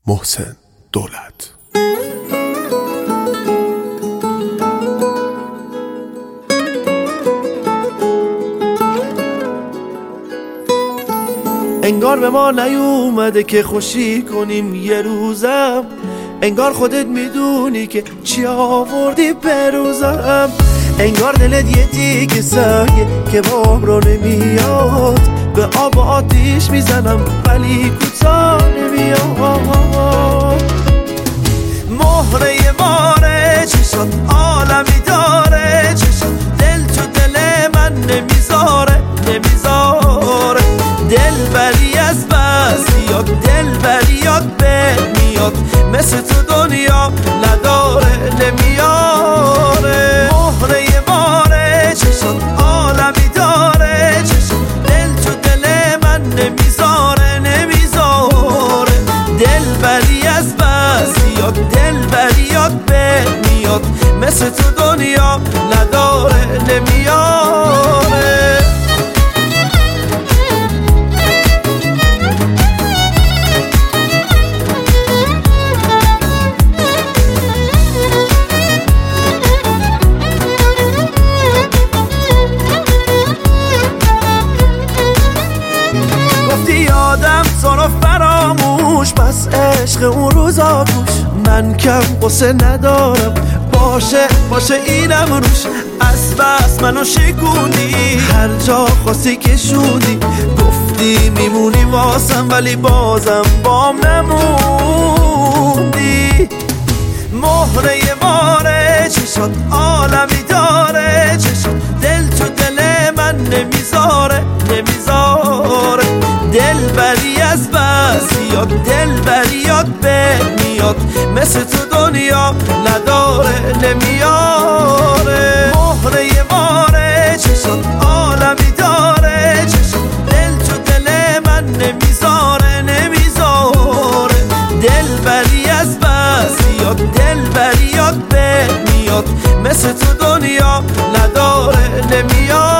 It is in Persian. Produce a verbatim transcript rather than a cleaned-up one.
محسن دولت. انگار به ما نیومده که خوشی کنیم یه روزم، انگار خودت میدونی که چی آوردی به روزم، انگار دلت یه دیگه سنگه که بابرو نمیاد، به آب و آتیش میزنم ولی کوتاه نمیاد. مهره ماره چشات عالمی داره، چشات دل تو دل من نمیذاره نمیذاره، دل بری از بس بیاد دل بریاد به میاد، مثل تو دنیا نداره نمیاره. مهره ماره چشات عالمی داره، چشات دل تو دل من نمیذاره نمیذاره، دل بری از بس بیاد دل بریاد به میاد، مثل تو دنیا نداره نمیاره. یادم سارا فراموش، بس عشق اون روزا گوش، من کم قصه ندارم باشه باشه اینم روش، از بس منو شکوندی هر جا خواستی کشوندی، گفتی میمونی واسم ولی بازم بام نموندی. مهره ماره چشات عالمی داره، چشات دل تو دل من نمیذاره نمیذاره، دل بری از بس بیاد دل بریاد به میاد، مثل تو دنیا نداره نمیاره. مهره ماره چشات عالمی داره، چشات دل تو دل من نمیذاره نمیذاره، دل بری از بس بیاد دل بریاد به میاد، مثل تو دنیا نداره نمیاره.